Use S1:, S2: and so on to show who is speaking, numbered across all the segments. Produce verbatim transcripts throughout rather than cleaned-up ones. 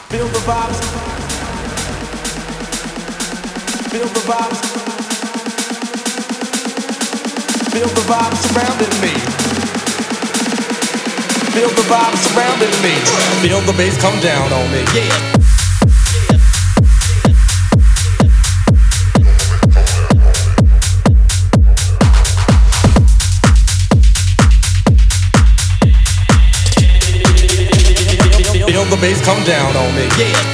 S1: Feel the vibes. Feel the vibes. Feel the vibes surrounding me. Feel the vibes surrounding me. Feel the bass come down on me. Yeah. Feel the bass come down on me, yeah.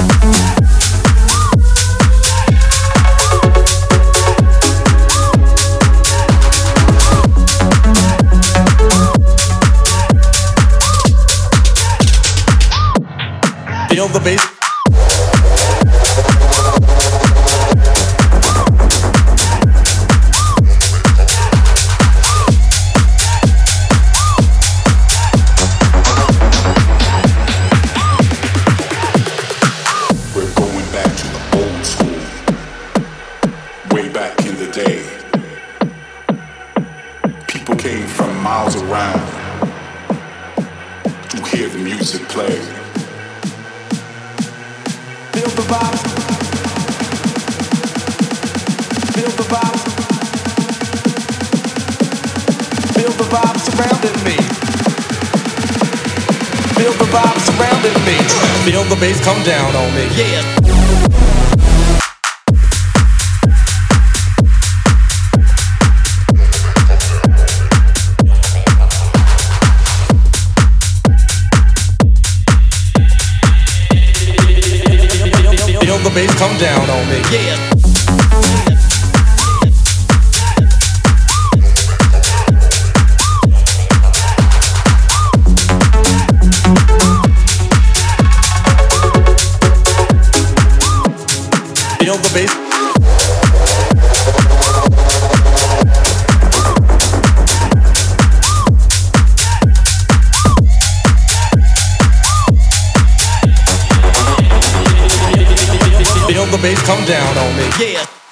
S1: Feel the bass. Feel the bass come down on me, yeah. Feel the bass come down on me, yeah. Feel the bass. Feel the bass come down on me, yeah.